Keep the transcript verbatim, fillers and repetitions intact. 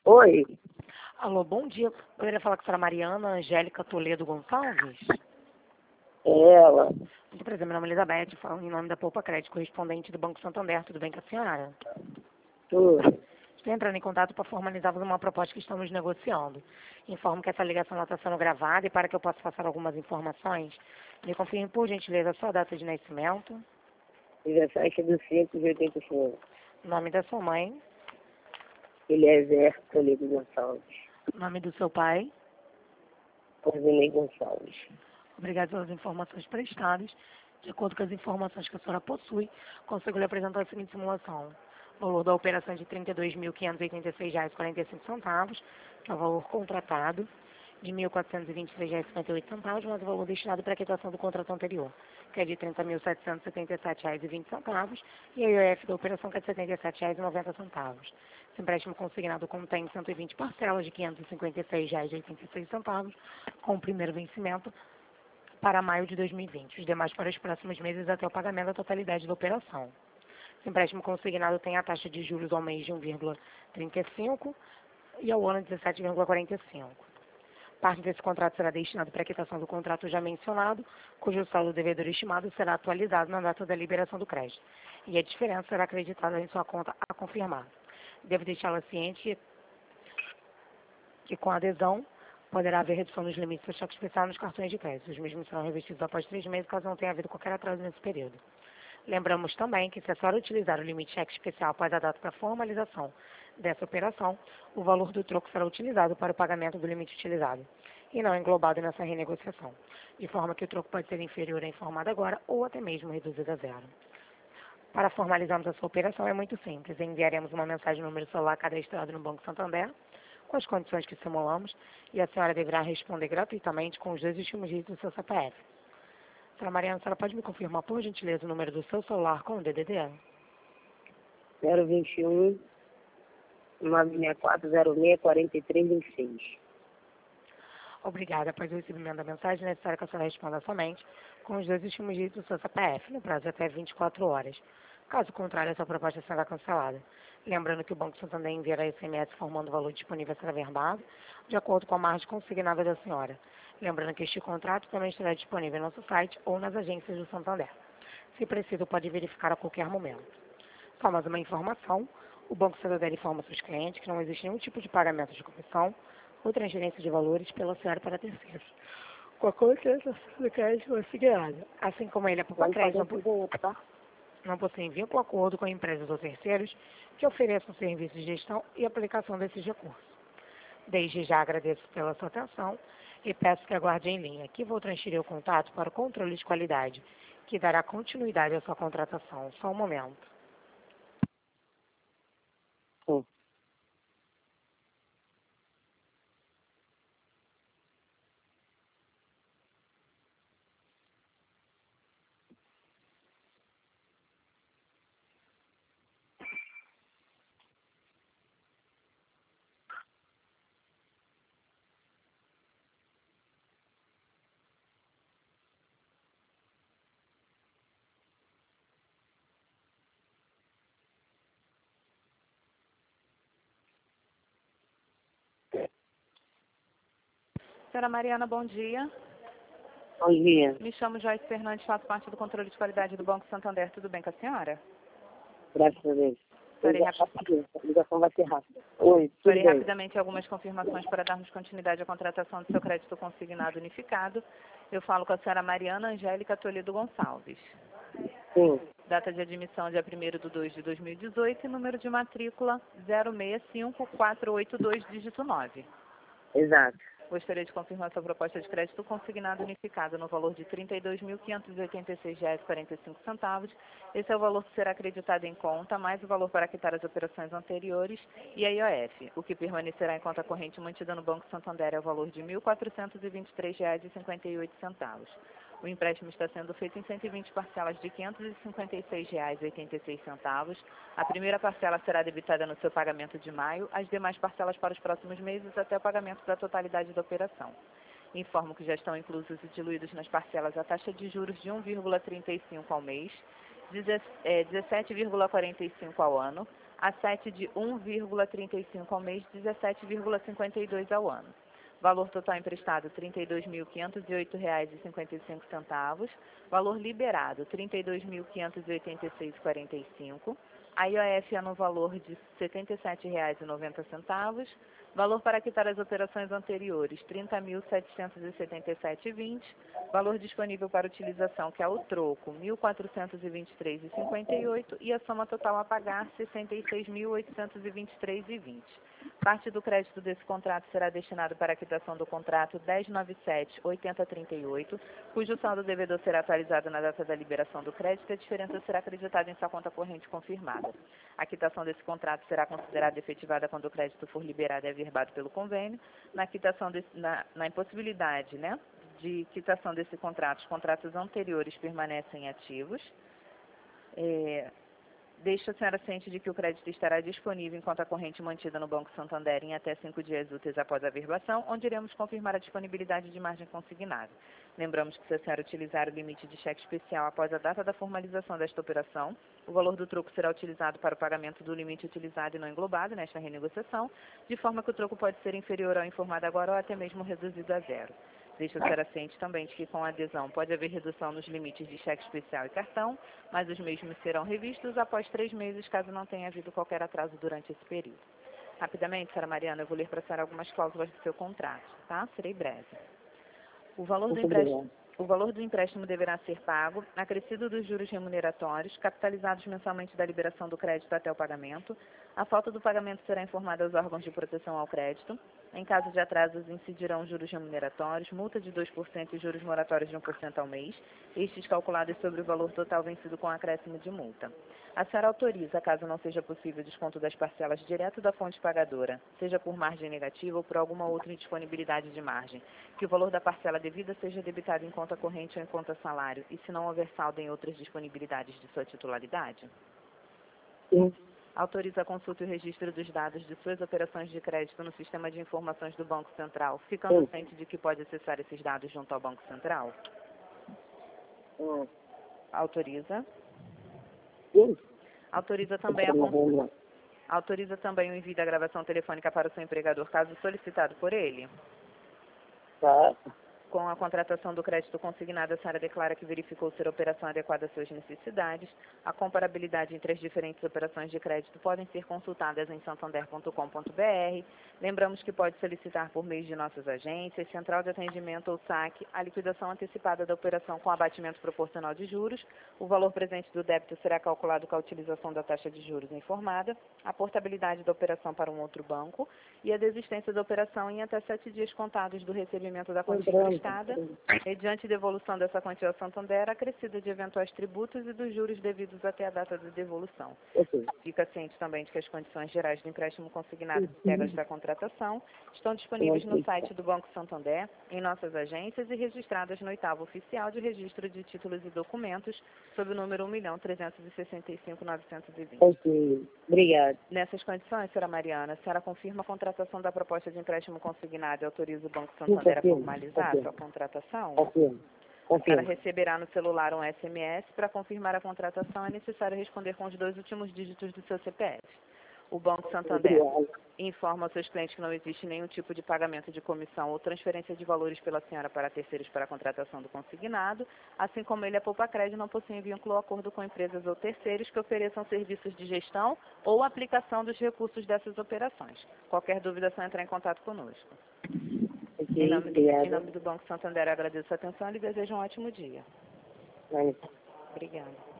Oi, Alô, bom dia. Eu queria falar com a senhora Mariana Angélica Toledo Gonçalves. é ela. Muito prazer, meu nome é Elizabeth, falo em nome da Poupa Crédito, correspondente do Banco Santander. Tudo bem com a senhora? Tudo. Estou entrando em contato para formalizarmos uma proposta que estamos negociando. Informo que essa ligação está sendo gravada e para que eu possa passar algumas informações, me confirme, por gentileza, a sua data de nascimento, dezessete de cinco de oitenta e cinco. nome da sua mãe, Eliezer Toledo Gonçalves. nome do seu pai. Rosinei Gonçalves. Obrigado pelas informações prestadas. De acordo com as informações que a senhora possui, consigo lhe apresentar a seguinte simulação. O valor da operação é de trinta e dois mil quinhentos e oitenta e seis reais e quarenta e cinco centavos, que é o valor contratado, de mil quatrocentos e vinte e três reais e cinquenta e oito centavos, mais o valor destinado para a quitação do contrato anterior, que é de trinta mil setecentos e setenta e sete reais e vinte centavos, e a I O F da operação, que é de setenta e sete reais e noventa centavos. Esse empréstimo consignado contém cento e vinte parcelas de quinhentos e cinquenta e seis reais e oitenta e seis centavos, com o primeiro vencimento para maio de dois mil e vinte, os demais para os próximos meses até o pagamento da totalidade da operação. Esse empréstimo consignado tem a taxa de juros ao mês de um vírgula trinta e cinco e ao ano dezessete vírgula quarenta e cinco. Parte desse contrato será destinado para a quitação do contrato já mencionado, cujo saldo devedor estimado será atualizado na data da liberação do crédito, e a diferença será acreditada em sua conta a confirmar. Devo deixá-la ciente que com a adesão poderá haver redução nos limites do cheque especial nos cartões de crédito. Os mesmos serão revestidos após três meses, caso não tenha havido qualquer atraso nesse período. Lembramos também que, se a senhora utilizar o limite cheque especial após a data da formalização dessa operação, o valor do troco será utilizado para o pagamento do limite utilizado, e não englobado nessa renegociação, de forma que o troco pode ser inferior à informada agora ou até mesmo reduzido a zero. Para formalizarmos essa operação é muito simples. Enviaremos uma mensagem no número celular cadastrado no Banco Santander, com as condições que simulamos, e a senhora deverá responder gratuitamente com os dois últimos dígitos do seu C P F. Senhora Mariana, a senhora pode me confirmar, por gentileza, o número do seu celular com o D D D? zero vinte e um, nove seis quatro zero seis, quatro três dois seis. Obrigada. Após o recebimento da mensagem, é necessário que a senhora responda somente com os dois últimos dígitos do seu C P F, no prazo de até vinte e quatro horas. Caso contrário, essa proposta será cancelada. Lembrando que o Banco Santander enviará S M S informando o valor disponível a ser averbado, de acordo com a margem consignada da senhora. Lembrando que este contrato também estará disponível no nosso site ou nas agências do Santander. Se preciso, pode verificar a qualquer momento. Só mais uma informação: o Banco Santander informa seus clientes que não existe nenhum tipo de pagamento de comissão ou transferência de valores pela senhora para terceiros, com a consideração do crédito consignado, assim como ele é por Pode crédito, fazer não, po- tudo, tá? não possui vínculo acordo com empresas ou terceiros que ofereçam serviços de gestão e aplicação desses recursos. Desde já agradeço pela sua atenção e peço que aguarde em linha, que vou transferir o contato para o controle de qualidade, que dará continuidade à sua contratação. Só um momento. Sim. Senhora Mariana, bom dia. Bom dia. Me chamo Joyce Fernandes, faço parte do controle de qualidade do Banco Santander. Tudo bem com a senhora? Graças a Deus. Farei, Já rap rapidinho, a ligação vai ser rápida. Oi, tudo farei bem? rapidamente algumas confirmações para darmos continuidade à contratação do seu crédito consignado unificado. Eu falo com a senhora Mariana Angélica Toledo Gonçalves. Sim, Data de admissão dia primeiro de dois de dois mil e dezoito e número de matrícula zero seis cinco quatro oito dois, dígito nove. exato. Gostaria de confirmar sua proposta de crédito consignado unificado no valor de trinta e dois mil quinhentos e oitenta e seis reais e quarenta e cinco centavos. Esse é o valor que será acreditado em conta, mais o valor para quitar as operações anteriores e a I O F. O que permanecerá em conta corrente mantida no Banco Santander é o valor de mil quatrocentos e vinte e três reais e cinquenta e oito centavos. O empréstimo está sendo feito em cento e vinte parcelas de quinhentos e cinquenta e seis reais e oitenta e seis centavos. A primeira parcela será debitada no seu pagamento de maio, as demais parcelas para os próximos meses até o pagamento da totalidade da operação. Informo que já estão inclusos e diluídos nas parcelas a taxa de juros de um vírgula trinta e cinco ao mês, dezessete vírgula quarenta e cinco ao ano, a sete de um vírgula trinta e cinco ao mês, dezessete vírgula cinquenta e dois ao ano. Valor total emprestado, trinta e dois mil quinhentos e oito reais e cinquenta e cinco centavos. Valor liberado, trinta e dois mil quinhentos e oitenta e seis reais e quarenta e cinco centavos. A I O F é no valor de setenta e sete reais e noventa centavos. Valor para quitar as operações anteriores, trinta mil setecentos e setenta e sete reais e vinte centavos. Valor disponível para utilização, que é o troco, mil quatrocentos e vinte e três reais e cinquenta e oito centavos. E a soma total a pagar, sessenta e seis mil oitocentos e vinte e três reais e vinte centavos. Parte do crédito desse contrato será destinado para a quitação do contrato dez noventa e sete oitenta trinta e oito, cujo saldo devedor será atualizado na data da liberação do crédito e a diferença será acreditada em sua conta corrente confirmada. A quitação desse contrato será considerada efetivada quando o crédito for liberado e averbado pelo convênio. Na quitação desse, na, na impossibilidade, né, de quitação desse contrato, os contratos anteriores permanecem ativos. É, Deixa a senhora ciente de que o crédito estará disponível em conta corrente mantida no Banco Santander em até cinco dias úteis após a averbação, onde iremos confirmar a disponibilidade de margem consignada. Lembramos que se a senhora utilizar o limite de cheque especial após a data da formalização desta operação, o valor do troco será utilizado para o pagamento do limite utilizado e não englobado nesta renegociação, de forma que o troco pode ser inferior ao informado agora ou até mesmo reduzido a zero. Deixa a senhora ciente também de que com a adesão pode haver redução nos limites de cheque especial e cartão, mas os mesmos serão revistos após três meses, caso não tenha havido qualquer atraso durante esse período. Rapidamente, senhora Mariana, eu vou ler para a senhora algumas cláusulas do seu contrato, tá? Serei breve. O valor do empréstimo, o valor do empréstimo deverá ser pago, acrescido dos juros remuneratórios, capitalizados mensalmente da liberação do crédito até o pagamento. A falta do pagamento será informada aos órgãos de proteção ao crédito. Em caso de atrasos, incidirão juros remuneratórios, multa de dois por cento e juros moratórios de um por cento ao mês, estes calculados sobre o valor total vencido com acréscimo de multa. A senhora autoriza, caso não seja possível, desconto das parcelas direto da fonte pagadora, seja por margem negativa ou por alguma outra indisponibilidade de margem, que o valor da parcela devida seja debitado em conta corrente ou em conta salário, e se não houver saldo em outras disponibilidades de sua titularidade? Sim. Autoriza a consulta e o registro dos dados de suas operações de crédito no sistema de informações do Banco Central, ficando Sim. ciente de que pode acessar esses dados junto ao Banco Central? Hum. Autoriza. Sim. Autoriza também, a cons... Autoriza também o envio da gravação telefônica para o seu empregador, caso solicitado por ele? Tá. Com a contratação do crédito consignado, a senhora declara que verificou ser a operação adequada às suas necessidades. A comparabilidade entre as diferentes operações de crédito podem ser consultadas em santander ponto com ponto br. Lembramos que pode solicitar por meio de nossas agências, central de atendimento ou saque, a liquidação antecipada da operação com abatimento proporcional de juros. O valor presente do débito será calculado com a utilização da taxa de juros informada, a portabilidade da operação para um outro banco e a desistência da operação em até sete dias contados do recebimento da quantia emprestada, mediante devolução dessa quantia ao Santander, acrescida de eventuais tributos e dos juros devidos até a data de devolução. Ok. Fica ciente também de que as condições gerais do empréstimo consignado e regras da contratação estão disponíveis no site do Banco Santander, em nossas agências e registradas no oitavo oficial de registro de títulos e documentos, sob o número um milhão trezentos e sessenta e cinco mil novecentos e vinte. Ok. Obrigado. Nessas condições, senhora Mariana, a senhora confirma a contratação da proposta de empréstimo consignado e autoriza o Banco Santander a confirmo, formalizar a confirmo. sua contratação? Confirmo. A senhora Confirmo. receberá no celular um S M S. Para confirmar a contratação, é necessário responder com os dois últimos dígitos do seu C P F. O Banco Santander Obrigado. informa aos seus clientes que não existe nenhum tipo de pagamento de comissão ou transferência de valores pela senhora para terceiros para a contratação do consignado, assim como ele, a Poupa Crédito, não possui vínculo ou acordo com empresas ou terceiros que ofereçam serviços de gestão ou aplicação dos recursos dessas operações. Qualquer dúvida é só entrar em contato conosco. Ok. Em nome, Obrigado. em nome do Banco Santander, eu agradeço a atenção e lhe desejo um ótimo dia. Vai. Obrigada.